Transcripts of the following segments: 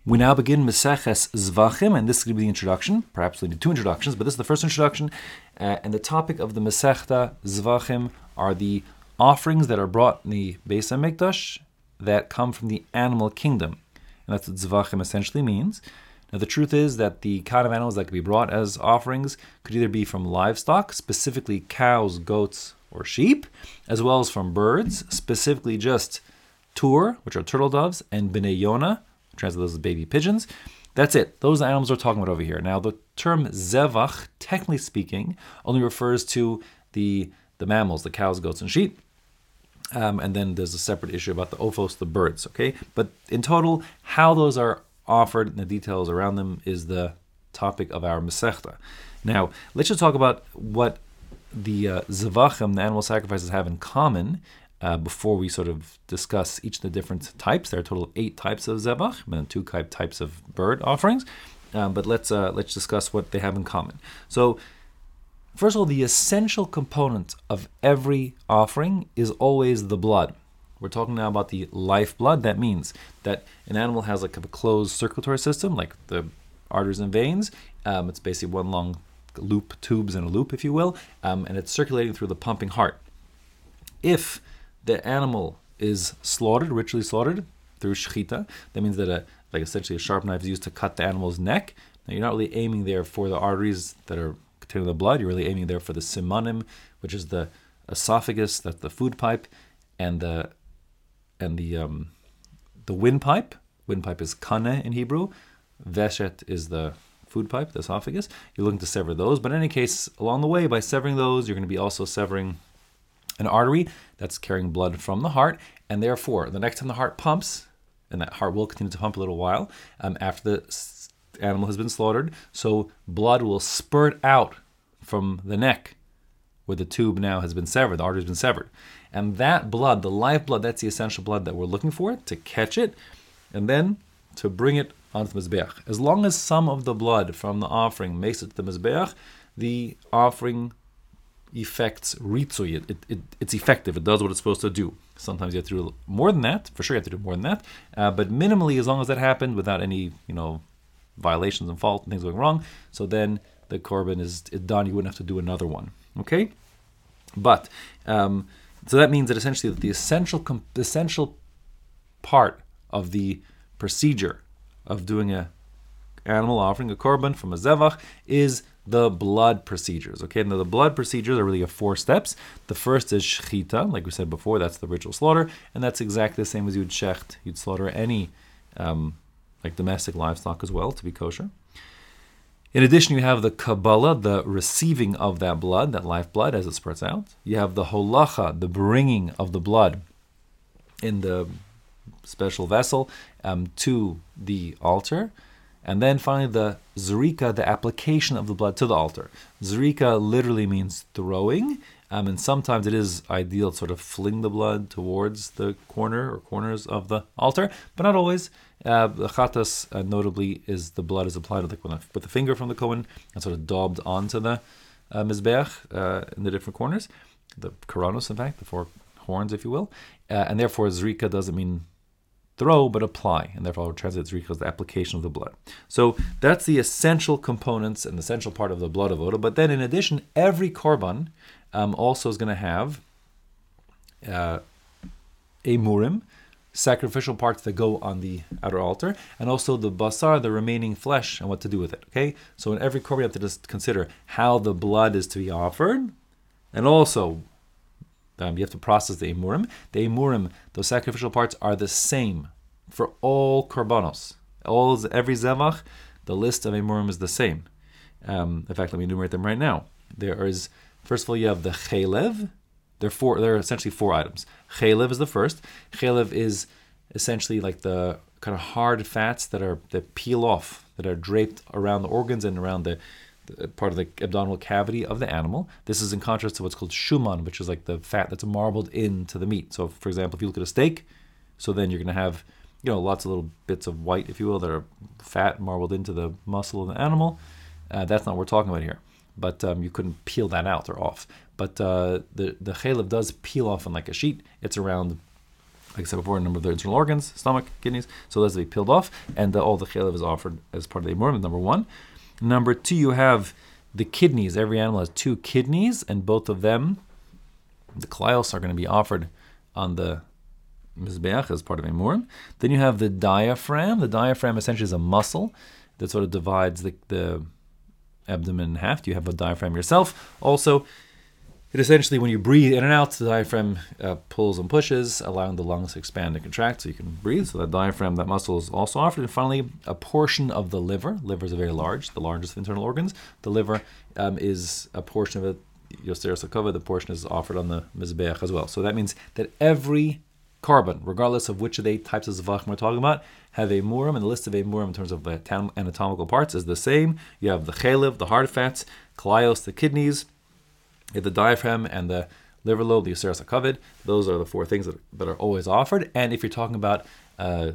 We now begin Meseches Zvachim, and this is going to be the introduction. Perhaps we need two introductions, but this is the first introduction. And the topic of the Masechta Zvachim are the offerings that are brought in the Beis HaMikdash that come from the animal kingdom. And that's what Zvachim essentially means. Now, the truth is that the kind of animals that could be brought as offerings could either be from livestock, specifically cows, goats, or sheep, as well as from birds, specifically just tur, which are turtle doves, and bnei Yonah, translated as baby pigeons. That's it. Those are the animals we're talking about over here. Now, the term zevach, technically speaking, only refers to the mammals, the cows, goats, and sheep. And then there's a separate issue about the ophos, the birds. Okay, but in total, how those are offered and the details around them is the topic of our Masechta. Now, let's just talk about what the zevachim, the animal sacrifices, have in common. Before we sort of discuss each of the different types. There are a total of 8 types of zevach, and 2 types of bird offerings. But let's discuss what they have in common. So, first of all, the essential component of every offering is always the blood. We're talking now about the life blood. That means that an animal has like a closed circulatory system, like the arteries and veins. It's basically one long loop, tubes in a loop, if you will, and it's circulating through the pumping heart. If the animal is slaughtered, ritually slaughtered through shechita, that means that essentially a sharp knife is used to cut the animal's neck. Now, you're not really aiming there for the arteries that are containing the blood. You're really aiming there for the simanim, which is the esophagus, that's the food pipe, and the windpipe. Windpipe is kaneh in Hebrew. Veshet is the food pipe, the esophagus. You're looking to sever those. But in any case, along the way, by severing those, you're going to be also severing an artery that's carrying blood from the heart, and therefore, the next time the heart pumps, and that heart will continue to pump a little while after the animal has been slaughtered, so blood will spurt out from the neck where the tube now has been severed, the artery has been severed. And that blood, the life blood, that's the essential blood that we're looking for, to catch it, and then to bring it onto the Mizbeach. As long as some of the blood from the offering makes it to the Mizbeach, the offering effects ritzuy, it's effective, it does what it's supposed to do. Sometimes you have to do more than that, for sure you have to do more than that, but minimally, as long as that happened without any violations and fault and things going wrong, so then the korban is done, you wouldn't have to do another one. Okay? But, so that means that essentially the essential part of the procedure of doing a animal offering, a korban from a zevach, is the blood procedures. Okay, now the blood procedures are really 4 steps. The first is shechita, like we said before, that's the ritual slaughter, and that's exactly the same as you'd shecht. You'd slaughter any like domestic livestock as well to be kosher. In addition, you have the kabbalah, the receiving of that blood, that life blood as it spurts out. You have the holacha, the bringing of the blood in the special vessel to the altar. And then finally the zrika, the application of the blood to the altar. Zrika literally means throwing, and sometimes it is ideal to sort of fling the blood towards the corner or corners of the altar, but not always. The chatas, notably, is the blood is applied with the finger from the kohen and sort of daubed onto the mizbeach in the different corners, the koronos, in fact, the 4 horns, if you will, and therefore zrika doesn't mean throw, but apply, and therefore I'll translate zrika as the application of the blood. So that's the essential components and the essential part of the blood avoda. But then in addition, every korban also is going to have emurim, sacrificial parts that go on the outer altar, and also the basar, the remaining flesh, and what to do with it. Okay, so in every korban you have to just consider how the blood is to be offered, and also you have to process the emurim. The emurim, those sacrificial parts, are the same for all korbanos. Every zevach, the list of emurim is the same. In fact, let me enumerate them right now. There is, first of all, you have the chelev. There are essentially 4 items. Chelev is the first. Chelev is essentially like the kind of hard fats that peel off, that are draped around the organs and around the part of the abdominal cavity of the animal. This is in contrast to what's called shuman, which is like the fat that's marbled into the meat. So, for example, if you look at a steak, so then you're going to have, lots of little bits of white, if you will, that are fat marbled into the muscle of the animal. That's not what we're talking about here. But you couldn't peel that out or off. But the chalev does peel off on like a sheet. It's around like I said before, a number of the internal organs, stomach, kidneys. So those have to be peeled off, and all the chalev is offered as part of the emurim. Number one. Number two, you have the kidneys. Every animal has 2 kidneys, and both of them, the klayos, are going to be offered on the mizbeach as part of emurim. Then you have the diaphragm. The diaphragm essentially is a muscle that sort of divides the abdomen in half. You have a diaphragm yourself. Also, it essentially, when you breathe in and out, the diaphragm pulls and pushes, allowing the lungs to expand and contract so you can breathe. So that diaphragm, that muscle, is also offered. And finally, a portion of the liver. Liver is very large, the largest of internal organs. The liver is a portion of it. Yoser Sakova, the portion is offered on the mizbeach as well. So that means that every carbon, regardless of which of the 8 types of zavachim we're talking about, have a murim, and the list of a murim in terms of anatomical parts is the same. You have the chalev, the hard fats, klayos, the kidneys, the diaphragm, and the liver lobe, the yoseres hakavod. Those are the 4 things that are always offered. And if you're talking about a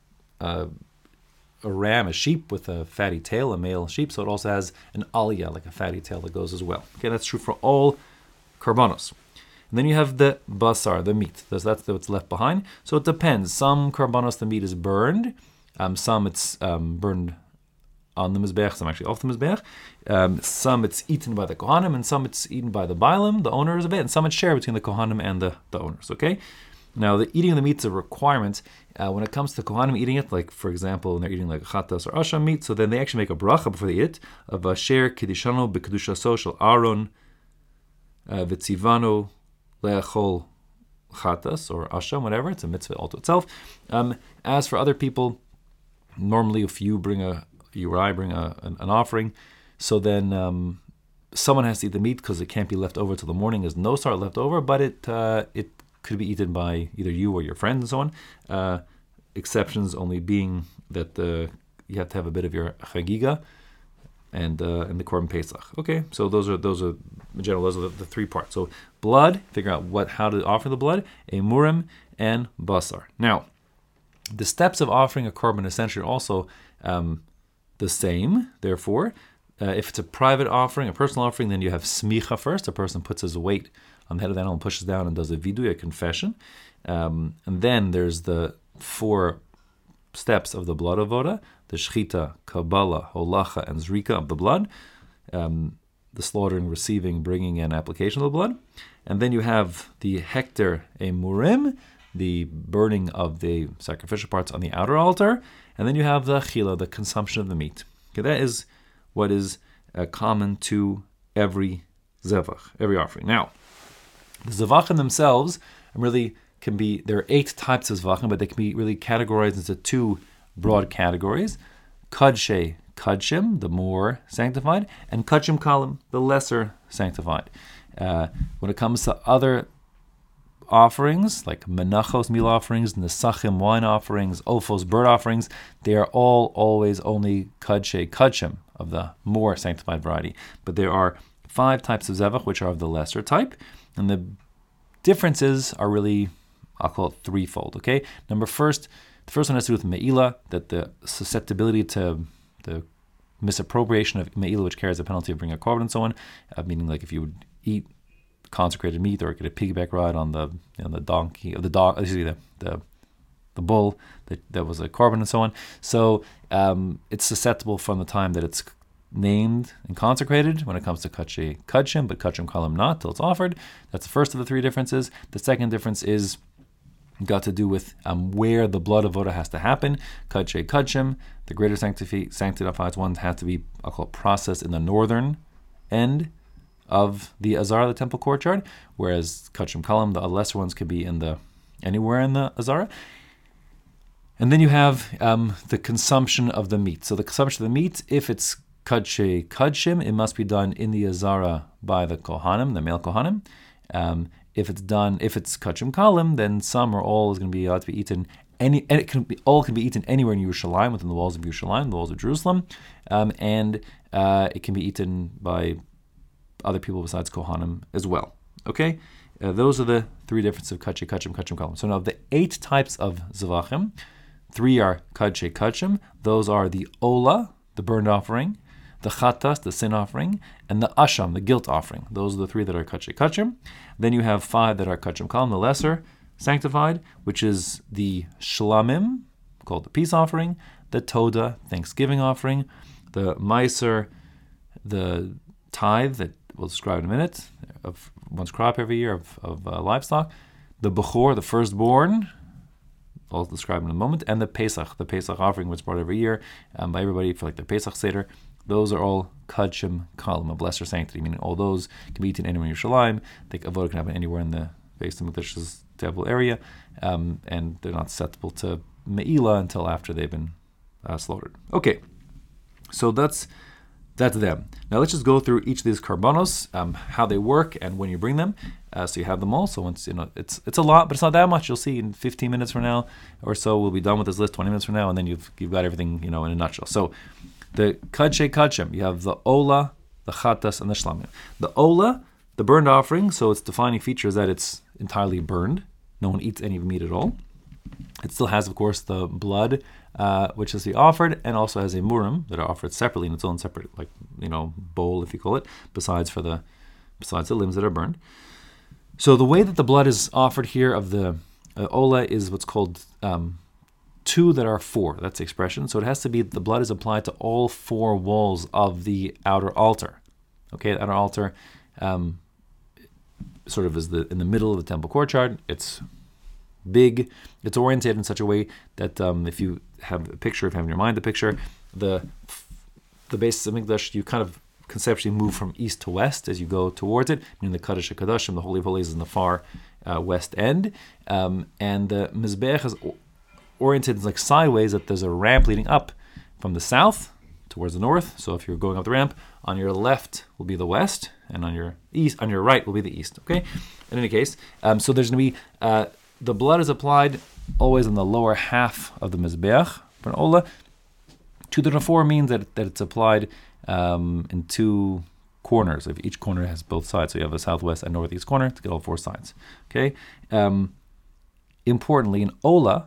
ram, a sheep with a fatty tail, a male sheep, so it also has an aliyah, like a fatty tail that goes as well. Okay, that's true for all karbanos. And then you have the basar, the meat. That's what's left behind. So it depends. Some karbanos, the meat is burned. Some it's burned on the mizbeach, some actually off the mizbeach. Some it's eaten by the kohanim, and some it's eaten by the bailim, the owners of it, and some it's shared between the kohanim and the owners. Okay. Now, the eating of the meat is a requirement. When it comes to kohanim eating it, like for example, when they're eating like chatas or asham meat, so then they actually make a bracha before they eat it of asher kiddishano b'kedushaso shel Aaron v'tzivano le'achol chatas or asham, whatever. It's a mitzvah all to itself. As for other people, normally if you or I bring an offering, so then someone has to eat the meat because it can't be left over till the morning. There's no start left over, but it could be eaten by either you or your friends and so on. Exceptions only being that you have to have a bit of your chagiga and the korban pesach. Okay, so those are in general, those are the 3 parts. So blood, figure out how to offer the blood, emurim, and basar. Now, the steps of offering a korban essentially are also the same. Therefore, if it's a private offering, a personal offering, then you have smicha first. A person puts his weight on the head of the animal and pushes down and does a vidui, a confession. And then there's the 4 steps of the blood avoda, the shchita, kabbalah, holacha, and zrika of the blood, the slaughtering, receiving, bringing, and application of the blood. And then you have the hekter emurim, the burning of the sacrificial parts on the outer altar. And then you have the achila, the consumption of the meat. Okay, that is what is common to every zevach, every offering. Now, the zevachim themselves really can be, there are 8 types of zevachim, but they can be really categorized into 2 broad categories. Kadshe kadshim, the more sanctified, and kadshim kalim, the lesser sanctified. When it comes to other offerings, like menachos, meal offerings, nesachim, wine offerings, ophos, bird offerings, they are all always only kadshe kadshim, of the more sanctified variety. But there are 5 types of zevach, which are of the lesser type, and the differences are really, I'll call it threefold. Okay, the first one has to do with me'ilah, that the susceptibility to the misappropriation of me'ilah, which carries a penalty of bringing a korban and so on, meaning like if you would eat consecrated meat or get a piggyback ride on the donkey, or the dog, the bull that was a korban and so on. So it's susceptible from the time that it's named and consecrated when it comes to kadshe kadshim, but kadshim kalim not till it's offered. That's the first of the 3 differences. The second difference is got to do with where the blood of avoda has to happen. Kadshe kadshim, the greater sanctified ones, have to be, I'll call it, processed in the northern end of the azara, the temple courtyard, whereas kadshim kalim, the lesser ones, could be anywhere in the azara. And then you have the consumption of the meat. So the consumption of the meat, if it's kadshe kadshim, it must be done in the azara by the kohanim, the male kohanim. If it's kadshim kalim, then some or all is going to be allowed to be eaten. All can be eaten anywhere in Yerushalayim, within the walls of Yerushalayim, the walls of Jerusalem, and it can be eaten by other people besides kohanim as well. Okay, those are the 3 differences of kadshe kadshim, kadshim kalim. So now the 8 types of zevachim, 3 are kadshe kadshim. Those are the ola, the burnt offering, the chatas, the sin offering, and the asham, the guilt offering. Those are the 3 that are kadshe kadshim. Then you have 5 that are kadshim kalim, the lesser sanctified, which is the shlamim, called the peace offering, the toda, thanksgiving offering, the meiser, the tithe that we'll describe in a minute, of one's crop every year of livestock, the bechor, the firstborn, I'll describe in a moment, and the Pesach offering, which is brought every year by everybody for like the Pesach Seder. Those are all kadshim kalim, of lesser sanctity, meaning all those can be eaten anywhere in Yerushalayim. The avodah can happen anywhere in the Beis Hamikdash's temple area, and they're not susceptible to me'ilah until after they've been slaughtered. Okay, so that's them. Now let's just go through each of these karbanos, how they work and when you bring them, so you have them all. So once it's a lot, but it's not that much. You'll see in 15 minutes from now or so, we'll be done with this list. 20 minutes from now, and then you've got everything in a nutshell. So the kadshe kadshim, you have the ola, the chatas, and the shlamim. The ola, the burned offering. So its defining feature is that it's entirely burned. No one eats any meat at all. It still has, of course, the blood, which is to be offered, and also has a murim that are offered separately in its own separate, bowl, if you call it, besides the limbs that are burned. So the way that the blood is offered here of the ola is what's called 2 that are 4. That's the expression. So it has to be the blood is applied to all 4 walls of the outer altar. Okay, the outer altar sort of is in the middle of the temple courtyard. It's big. It's oriented in such a way that if you have a picture, if you have in your mind the picture, the Beis Hamikdash, you kind of conceptually move from east to west as you go towards it. Meaning the Kaddish HaKadoshim, the Holy of Holies, is in the far west end, and the Mizbeach is oriented like sideways. That there's a ramp leading up from the south towards the north. So if you're going up the ramp, on your left will be the west, and on your right will be the east. Okay. In any case, so there's going to be the blood is applied always in the lower half of the Mizbeach for an Ola. 2 to 4 means that it's applied in 2 corners. If each corner has both sides, so you have a southwest and northeast corner to get all 4 sides. Okay. Importantly, an Ola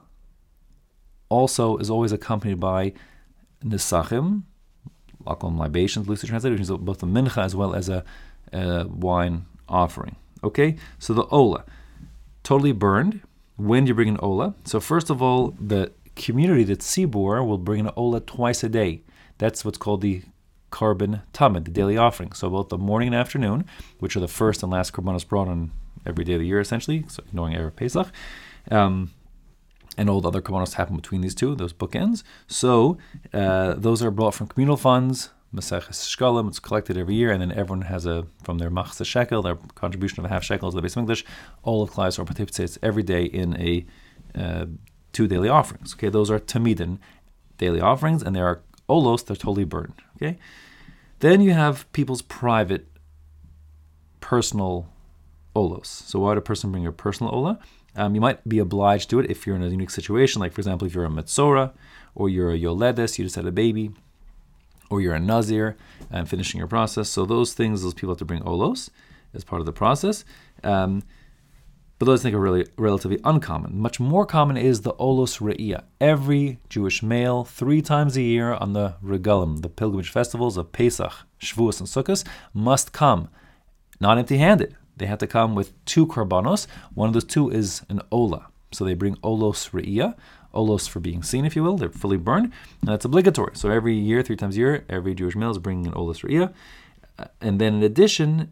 also is always accompanied by nisachim, alcohol libations, loosely translated, which is both a mincha as well as a wine offering. Okay, so the Ola, totally burned. When do you bring an Ola? So first of all, the community, the tzibur, will bring an Ola twice a day. That's what's called the Karban Tamid, the daily offering. So both the morning and afternoon, which are the first and last karbanos brought on every day of the year, essentially, so ignoring Erev Pesach, and all the other karbanos happen between these two, those bookends. So those are brought from communal funds, Maseches Shkalim, it's collected every year, and then everyone has from their machzah shekel, their contribution of a half shekel to the Beis Hamikdash. All of Klal Yisrael participates every day in a 2 daily offerings. Okay, those are tamidin, daily offerings, and there are olos, they're totally burned. Okay, then you have people's private, personal olos. So why would a person bring your personal ola? You might be obliged to it if you're in a unique situation, like for example, if you're a metzora, or you're a yoledes, you just had a baby, or you're a nazir and finishing your process. So those people have to bring olos as part of the process. But those things are really relatively uncommon. Much more common is the olos re'iyah. Every Jewish male, 3 times a year on the regalim, the pilgrimage festivals of Pesach, Shavuos, and Sukkot, must come not empty-handed. They have to come with 2 karbanos. One of those 2 is an ola. So they bring olos re'iyah, olos for being seen, if you will. They're fully burned, and that's obligatory. So every year, 3 times a year, every Jewish male is bringing an olos re'iyah. And then in addition,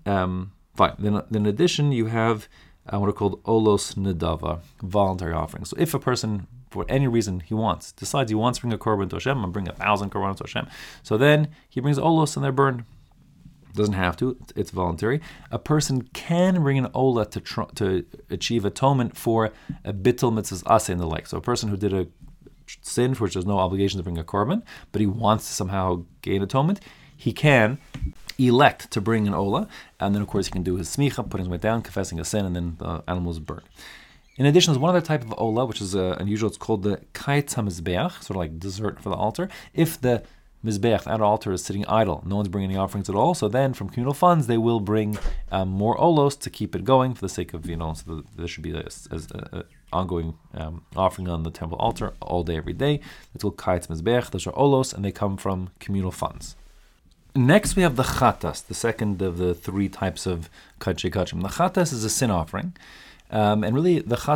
in addition, you have what are called olos nedava, voluntary offerings. So if a person, for any reason decides he wants to bring a korban to Hashem, I'm bring 1,000 korbanos to Hashem. So then he brings olos and they're burned. Doesn't have to, it's voluntary. A person can bring an ola to achieve atonement for a bittul mitzvahs aseh and the like. So a person who did a sin for which there's no obligation to bring a korban, but he wants to somehow gain atonement, he can elect to bring an ola, and then of course he can do his smicha, putting his weight down, confessing a sin, and then the animal is burned. In addition, there's one other type of ola, which is unusual. It's called the kaitz hamizbeach, sort of like dessert for the altar. If the Mizbeach, that altar, is sitting idle, no one's bringing any offerings at all, so then from communal funds they will bring more olos to keep it going for the sake of, so there should be an ongoing offering on the temple altar all day, every day. It's called Kaitz Mizbeach. Those are olos, and they come from communal funds. Next we have the chatas, the second of the 3 types of kadshe kadshim. The chatas is a sin offering, and really the chatas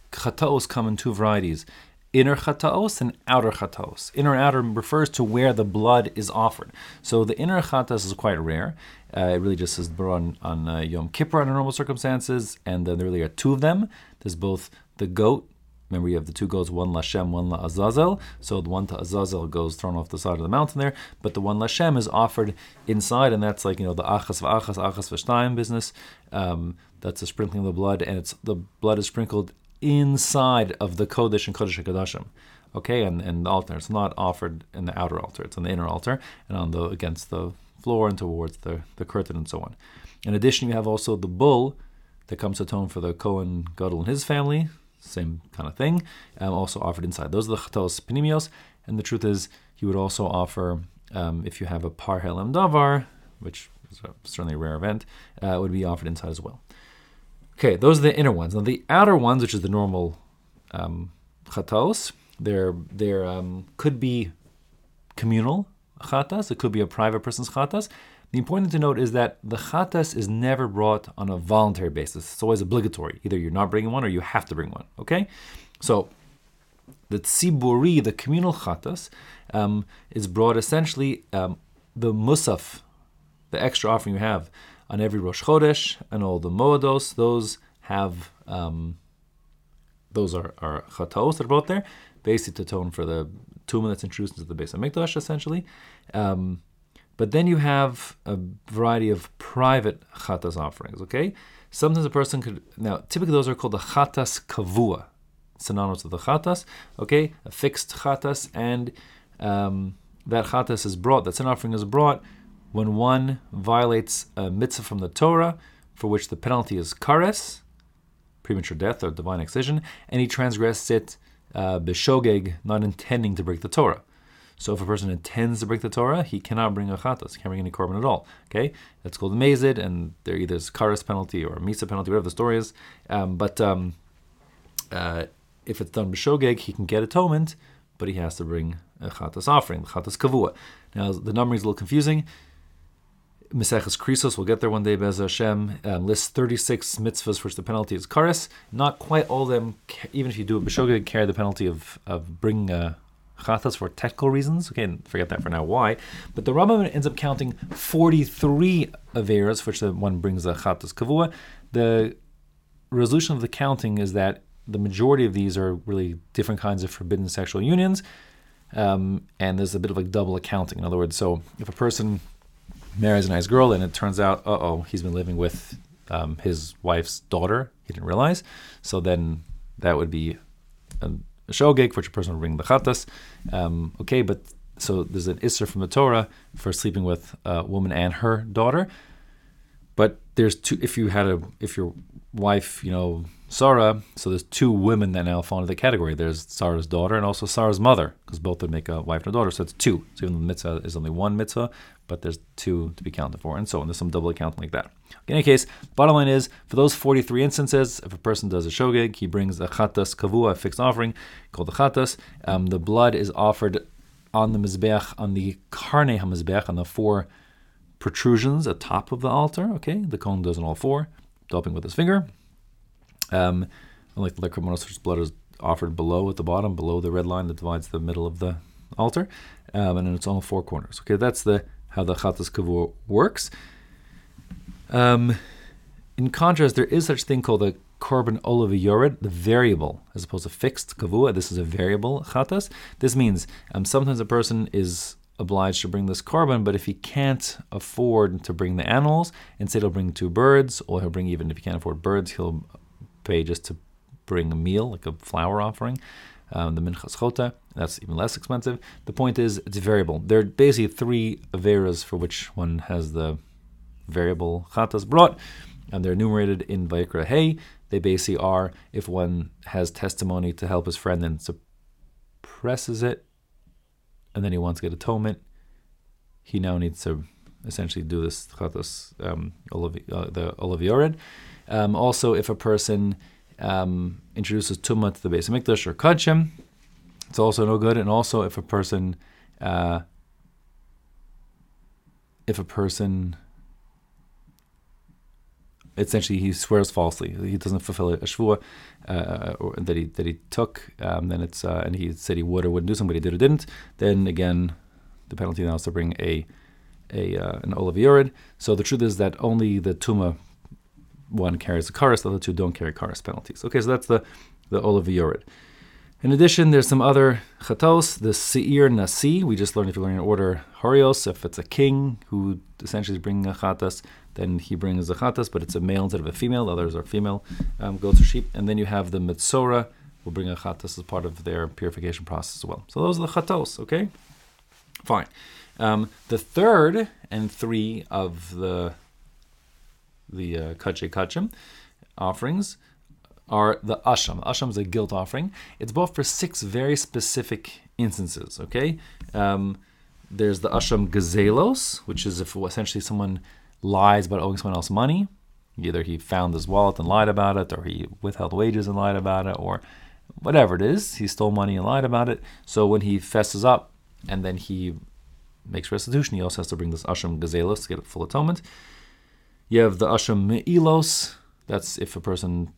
chataos come in two varieties: inner chataos and outer chataos. Inner and outer refers to where the blood is offered. So the inner chatas is quite rare. It really just is brought on Yom Kippur under normal circumstances, and then there really are two of them. There's both the goat. Remember, you have the two goats, one Lashem, one La Azazel. So the one to Azazel goes thrown off the side of the mountain there, but the one Lashem is offered inside, and that's like, the achas v'shtayim business. That's the sprinkling of the blood, and the blood is sprinkled inside of the Kodesh and Kodesh HaKodashim. Okay, and the altar. It's not offered in the outer altar, it's on the inner altar, and against the floor and towards the curtain and so on. In addition, you have also the bull that comes to atone for the Kohen Gadol and his family. Same kind of thing, also offered inside. Those are the chatos panimios, and the truth is, you would also offer, if you have a par helem davar, which is certainly a rare event, would be offered inside as well. Okay, those are the inner ones. Now the outer ones, which is the normal chatos, they're could be communal chatas. It could be a private person's chatas. The important thing to note is that the chatas is never brought on a voluntary basis. It's always obligatory. Either you're not bringing one or you have to bring one. Okay? So the tziburi, the communal chatas, is brought essentially the musaf, the extra offering you have on every Rosh Chodesh and all the moedos. Those have those are chatos that are brought there, basically to atone for the tumah that's introduced into the Beis HaMikdash, essentially. But then you have a variety of private chatas offerings, okay? Sometimes a person could, now typically those are called the chatas kavua, synonymous with the chatas, okay? A fixed chatas, and that chatas is brought, that sin offering is brought when one violates a mitzvah from the Torah, for which the penalty is kares, premature death or divine excision, and he transgressed it b'shogeg, not intending to break the Torah. So if a person intends to break the Torah, he cannot bring a chatas, he can't bring any korban at all. Okay, that's called a mezid, and there either is kares penalty or a misa penalty, whatever the story is. But if it's done b'shogeg, he can get atonement, but he has to bring a chatas offering, the chatas kavua. Now the numbering is a little confusing. Maseches Krisos, we'll get there one day, Be'ez Hashem, lists 36 mitzvahs for which the penalty is kares. Not quite all of them, even if you do it b'shogeg, carry the penalty of bringing a chatas for technical reasons. Okay, forget that for now, why. But the Rambam ends up counting 43 averas for which the one brings a chatas kavua. The resolution of the counting is that the majority of these are really different kinds of forbidden sexual unions, and there's a bit of like double accounting. In other words, so if a person marries a nice girl and it turns out, he's been living with his wife's daughter, he didn't realize, so then that would be a shogeg for which a person would bring the chatas. Okay, but so there's an isser from the Torah for sleeping with a woman and her daughter. But there's two. If your wife, Sarah, so there's two women that now fall into the category. There's Sarah's daughter and also Sarah's mother, because both would make a wife and a daughter. So it's two. So even though the mitzvah is only one mitzvah, but there's two to be counted for, and so on. There's some double accounting like that. In any case, bottom line is, for those 43 instances, if a person does a shogeg, he brings a chatas kavua, a fixed offering called the chatas. The blood is offered on the mizbeach, on the karnei hamizbeach, on the four protrusions atop of the altar. Okay, the Kohen does on all four, doping with his finger. Unlike the korbanos, which blood is offered below at the bottom, below the red line that divides the middle of the altar, and then it's on all four corners. Okay, that's how the chatas kavua works. In contrast, there is such thing called the korban olav yored, the variable, as opposed to fixed kavua. This is a variable chatas. This means sometimes a person is obliged to bring this korban, but if he can't afford to bring the animals, instead he'll bring two birds, or he'll bring, even if he can't afford birds, he'll pay just to bring a meal, like a flour offering, the minchas chota. That's even less expensive. The point is, it's variable. There are basically three averas for which one has the variable chatas brought, and they're enumerated in Vayikra Hey. They basically are, if one has testimony to help his friend and suppresses it, and then he wants to get atonement, he now needs to essentially do this chatas, the olav yored. Also, if a person introduces tumah to the Beis HaMikdash or kadshim, it's also no good. And also, if a person essentially he swears falsely. He doesn't fulfill a shvua that he took. Then it's and he said he would or wouldn't do something, but he did or didn't. Then again, the penalty now is to bring an olav yored. So the truth is that only the tuma one carries a karas, the other two don't carry karas penalties. Okay, so that's the olav yored. In addition, there's some other chatos. The seir nasi, we just learned if you're learning in order horios, if it's a king who essentially is bringing a chatas, then he brings a chatas, but it's a male instead of a female. The others are female goats or sheep. And then you have the metzora, will bring a chatas as part of their purification process as well. So those are the chatos, okay? Fine. The third and three of the kache kachim offerings are the asham. Asham is a guilt offering. It's bought for 6 very specific instances, okay? There's the asham gazelos, which is if essentially someone lies about owing someone else money. Either he found his wallet and lied about it, or he withheld wages and lied about it, or whatever it is. He stole money and lied about it. So when he fesses up and then he makes restitution, he also has to bring this asham gazelos to get full atonement. You have the asham me'ilos. That's if a person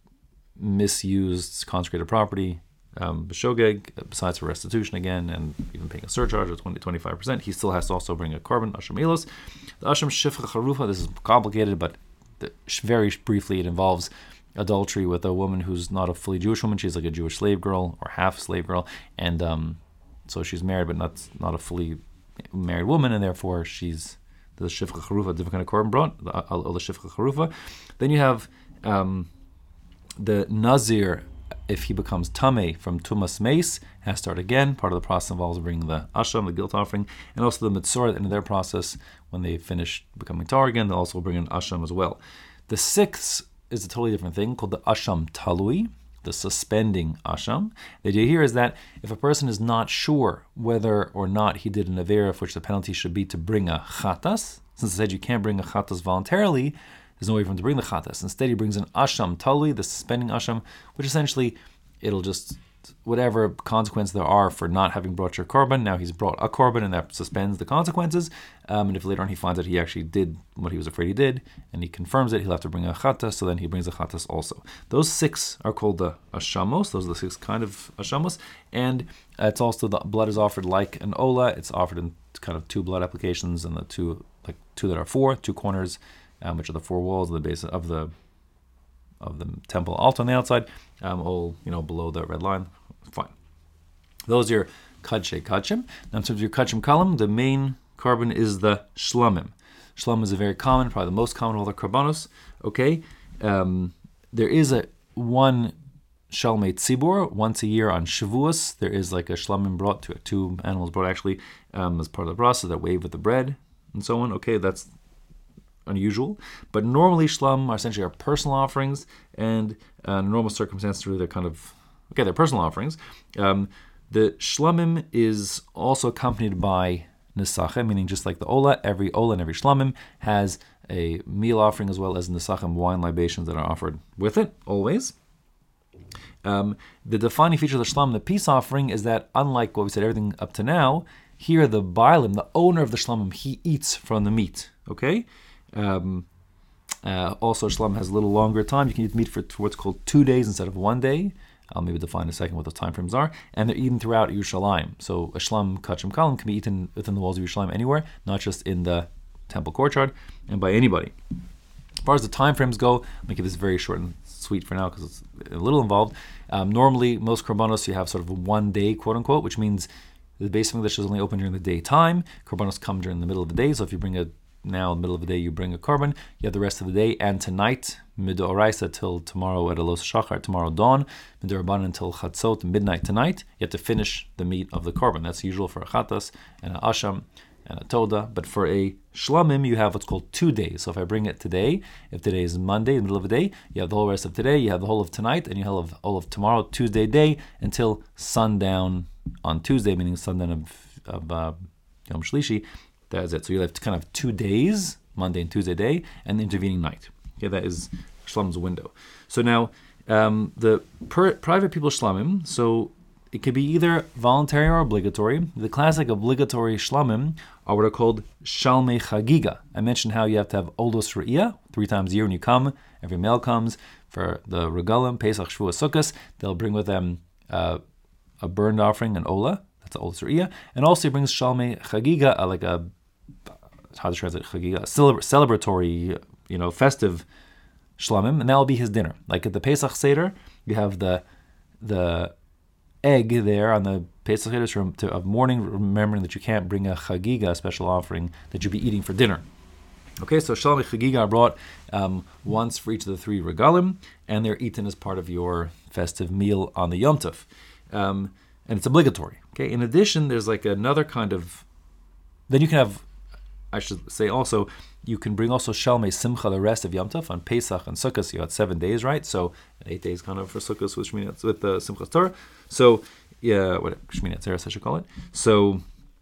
misused consecrated property, b'shogeg, besides for restitution again, and even paying a surcharge of 20-25%, he still has to also bring a korban, asham ilos. The asham shifcha charufa, this is complicated, but very briefly, it involves adultery with a woman who's not a fully Jewish woman. She's like a Jewish slave girl or half slave girl, and so she's married, but not a fully married woman, and therefore she's the shifcha charufa, a different kind of korban brought, the shifcha charufa. Then you have the Nazir, if he becomes Tameh from Tumas Meis, has to start again. Part of the process involves bringing the Asham, the guilt offering, and also the Mitzor at the end of their process, when they finish becoming Tar again, they'll also bring an Asham as well. The 6th is a totally different thing called the Asham Talui, the suspending Asham. The idea here is that if a person is not sure whether or not he did an Avera for which the penalty should be to bring a Chatas, since it said you can't bring a Chatas voluntarily, there's no way for him to bring the chatas. Instead, he brings an asham talui, the suspending asham, which essentially, it'll just, whatever consequence there are for not having brought your korban, now he's brought a korban, and that suspends the consequences. And if later on he finds that he actually did what he was afraid he did, and he confirms it, he'll have to bring a chatas, so then he brings a chatas also. Those 6 are called the ashamos. Those are the 6 kind of ashamos. And it's also, the blood is offered like an ola. It's offered in kind of 2 blood applications, and the 2 that are 4, 2 corners, which are the 4 walls of the base of the temple altar on the outside, all below the red line. Fine. Those are your kadshe kachim. Now in terms of your kachim kalam, the main korban is the shlamim. Shlamim is a very common, probably the most common of all the korbanos. Okay, there is one shalmei tzibur once a year on Shavuos. There is like a shlamim brought, 2 animals brought actually as part of the process that wave with the bread and so on. Okay, that's unusual, but normally shlam are essentially our personal offerings, and in normal circumstances, really, they're kind of they're personal offerings. The shlamim is also accompanied by nesachem, meaning just like the ola, every ola and every shlamim has a meal offering as well as nesachem, wine libations that are offered with it always. The defining feature of the shlam, the peace offering, is that unlike what we said everything up to now, here the bailim, the owner of the shlamim, he eats from the meat. Okay. Also, shlam has a little longer time. You can eat meat for what's called 2 days instead of 1 day. I'll maybe define in a second what those time frames are. And they're eaten throughout Yerushalayim. So a shlam kachim kalam can be eaten within the walls of Yerushalayim anywhere, not just in the temple courtyard, and by anybody. As far as the time frames go, I'm going to keep this very short and sweet for now because it's a little involved. Normally, most korbanos you have sort of a 1 day, quote unquote, which means the base of English is only open during the daytime. Korbanos come during the middle of the day. So if you bring now in the middle of the day you bring a korban, you have the rest of the day and tonight, midoraisa till tomorrow at alos shachar, tomorrow dawn, midoraban until chatzot, midnight tonight, you have to finish the meat of the korban. That's usual for a chatas and an asham and a toda, but for a shlamim you have what's called 2 days. So if I bring it today, if today is Monday, in the middle of the day, you have the whole rest of today, you have the whole of tonight, and you have all of tomorrow, Tuesday day, until sundown on Tuesday, meaning sundown of Yom Shlishi. That's it. So you have kind of 2 days, Monday and Tuesday day, and the intervening night. Okay, that is shlam's window. So now, the private people shlamim, so it could be either voluntary or obligatory. The classic obligatory shlamim are what are called shalmei chagiga. I mentioned how you have to have olos re'iyah 3 times a year when you come. Every male comes for the regalim, Pesach, Shavuos, Sukkos. They'll bring with them a burned offering, an olah. That's the olos re'iyah. And also he brings shalmei chagiga, like a, how to translate chagiga, celebratory, festive shlamim, and that will be his dinner. Like at the Pesach Seder, you have the egg there on the Pesach Seder of mourning, remembering that you can't bring a chagiga, a special offering that you'll be eating for dinner. Okay, so shalmei chagiga are brought once for each of the 3 regalim, and they're eaten as part of your festive meal on the Yom Tov. And it's obligatory. Okay, in addition, there's like another kind of, then you can have, I should say also, you can bring also shalmei simcha the rest of Yom Tov. On Pesach and Sukkot, you got 7 days, right? So 8 days kind of for Sukkot with Simchas Torah. So yeah, what Shmini Atzeres I should call it. So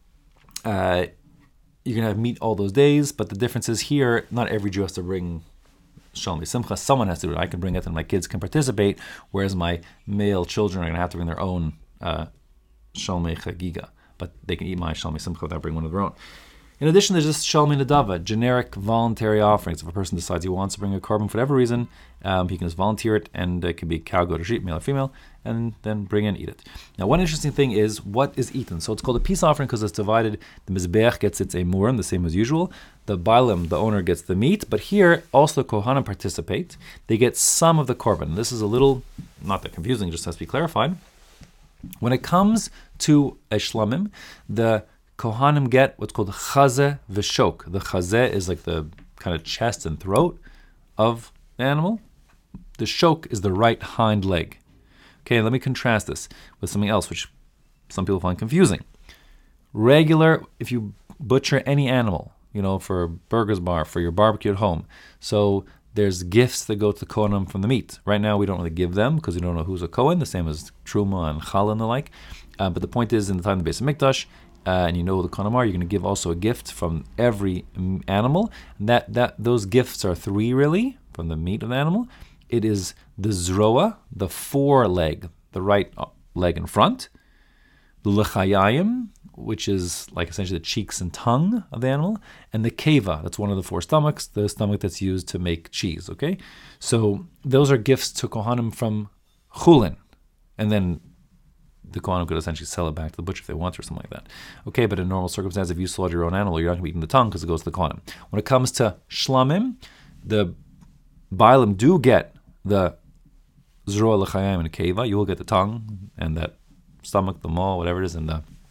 you can have meat all those days, but the difference is here, not every Jew has to bring shalmei simcha. Someone has to do it. I can bring it, and my kids can participate, whereas my male children are going to have to bring their own shalmei chagiga, but they can eat my shalmei simcha without bringing one of their own. In addition, there's just shalmei nedava, generic voluntary offerings. If a person decides he wants to bring a korban for whatever reason, he can just volunteer it, and it can be cow, goat, or sheep, male or female, and then bring and eat it. Now, one interesting thing is what is eaten. So it's called a peace offering because it's divided. The mizbeach gets its emurim, the same as usual. The bailim, the owner, gets the meat, but here also the kohanim participate. They get some of the korban. This is a little, not that confusing, just has to be clarified. When it comes to a shlamim, the Kohanim get what's called chazeh v'shok. The chazeh is like the kind of chest and throat of the animal. The shok is the right hind leg. Okay, let me contrast this with something else, which some people find confusing. Regular, if you butcher any animal, for a burger's bar, for your barbecue at home, so there's gifts that go to the Kohanim from the meat. Right now, we don't really give them because we don't know who's a Kohen, the same as Truma and Challah and the like. But the point is, in the time of the Beis Hamikdash, and you know who the Kohanim are, you're going to give also a gift from every animal. And that those gifts are 3 really, from the meat of the animal. It is the zroa, the foreleg, the right leg in front. The lechayayim, which is like essentially the cheeks and tongue of the animal. And the keva, that's one of the 4 stomachs, the stomach that's used to make cheese, okay? So those are gifts to Kohanim from Chulin. And then the Kohanim could essentially sell it back to the butcher if they want or something like that. Okay, but in normal circumstances, if you slaughter your own animal, you're not going to be eating the tongue because it goes to the Kohanim. When it comes to shlamim, the bailim do get the zroa l'chayim and keva. You will get the tongue and that stomach, the maw, whatever it is, and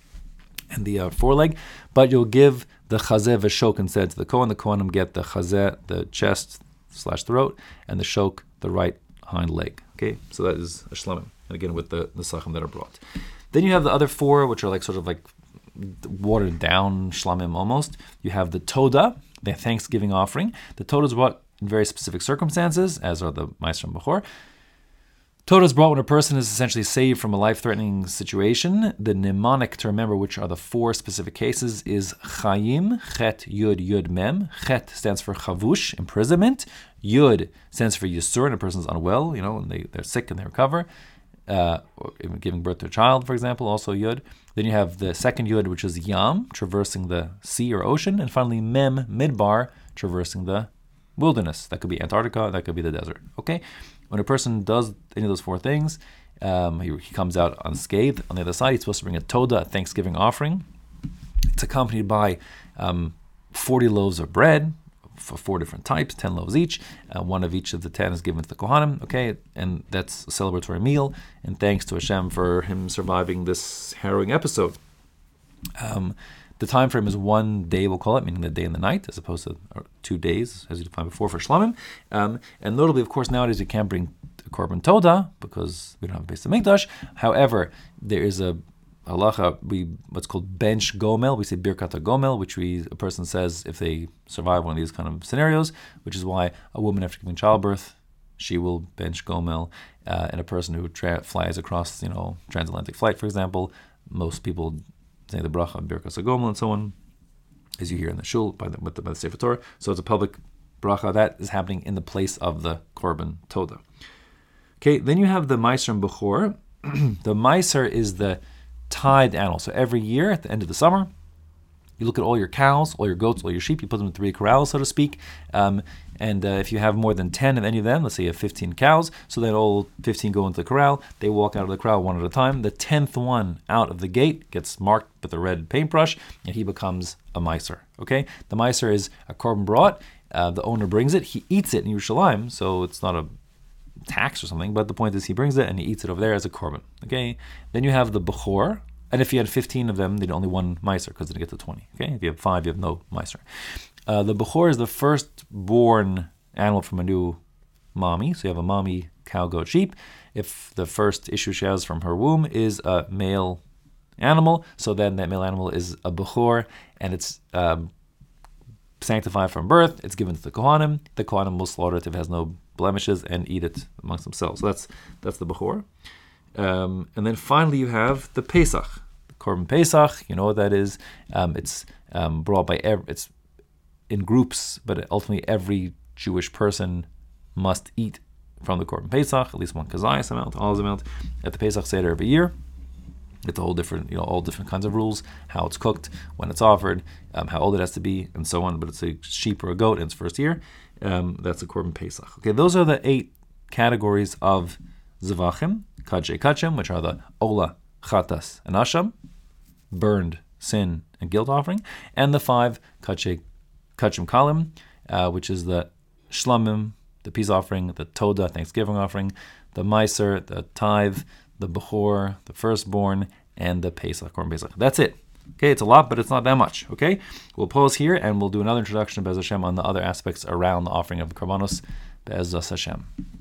the foreleg, but you'll give the chazeh v'shok instead to the Kohen. The Kohanim get the chazeh, the chest / throat, and the shok, the right hind leg. Okay, so that is a shlamim. And again, with the sachim that are brought. Then you have the other 4, which are like sort of like watered down shlamim almost. You have the toda, the Thanksgiving offering. The toda is brought in very specific circumstances, as are the Ma'aser Bechor. Toda is brought when a person is essentially saved from a life-threatening situation. The mnemonic to remember, which are the 4 specific cases, is Chayim, Chet, Yud, Yud, Mem. Chet stands for Chavush, imprisonment. Yud stands for Yisur, and a person's unwell, and they're sick and they recover. Or giving birth to a child, for example, also Yud. Then you have the second Yud, which is Yam, traversing the sea or ocean. And finally Mem, Midbar, traversing the wilderness. That could be Antarctica, that could be the desert. Okay? When a person does any of those 4 things, he comes out unscathed. On the other side, he's supposed to bring a toda, a Thanksgiving offering. It's accompanied by 40 loaves of bread, for 4 different types, 10 loaves each. 1 of each of the 10 is given to the Kohanim, okay? And that's a celebratory meal. And thanks to Hashem for him surviving this harrowing episode. The time frame is 1 day, we'll call it, meaning the day and the night, as opposed to 2 days, as you defined before, for shlamim. And notably, of course, nowadays you can't bring korban toda because we don't have a Beis Hamikdash. However, there is a halacha, what's called bench gomel. We say birkat gomel, which a person says if they survive one of these kind of scenarios, which is why a woman after giving childbirth, she will bench gomel, and a person who flies across, transatlantic flight, for example, most people say the bracha birkat gomel and so on, as you hear in the shul by the Sefer Torah. So it's a public bracha that is happening in the place of the korban toda. Okay, then you have the Ma'aser Bechor. The Meiser is the tied animal. So every year at the end of the summer, you look at all your cows, all your goats, all your sheep, you put them in 3 corrals, so to speak. And if you have more than 10 of any of them, let's say you have 15 cows, so then all 15 go into the corral. They walk out of the corral one at a time. The 10th one out of the gate gets marked with a red paintbrush, and he becomes a Meiser. Okay? The Meiser is a korban brought. The owner brings it. He eats it in Yerushalayim, so it's not a tax or something, but the point is he brings it and he eats it over there as a korban. Okay? Then you have the Bechor. And if you had 15 of them, they'd only one Meiser because they get to 20. Okay, if you have 5, you have no Meiser. The Bechor is the first-born animal from a new mommy. So you have a mommy cow, goat, sheep. If the first issue she has from her womb is a male animal, so then that male animal is a Bechor, and it's sanctified from birth. It's given to the Kohanim. The Kohanim will slaughter it if it has no blemishes and eat it amongst themselves. So that's the Bechor. And then finally you have the Pesach, the Korban Pesach. You know what that is. It's brought by it's in groups, but ultimately every Jewish person must eat from the Korban Pesach, at least one kazayas amount, olive amount, at the Pesach Seder every year. It's a whole different, all different kinds of rules, how it's cooked, when it's offered, how old it has to be, and so on. But it's a sheep or a goat in its first year. That's the Korban Pesach. Okay, those are the 8 categories of Zevachim. Kadshei Kachim, which are the Ola, Chatas, and Asham, burned sin and guilt offering, and the 5 Kadshei Kachim Kalim, which is the Shlamim, the peace offering, the Toda, Thanksgiving offering, the Meiser, the tithe, the Bechor, the firstborn, and the Pesach, Korban Pesach. That's it. Okay, it's a lot, but it's not that much. Okay, we'll pause here and we'll do another introduction, Be'ez Hashem, on the other aspects around the offering of the Karbanos, Be'ez Hashem.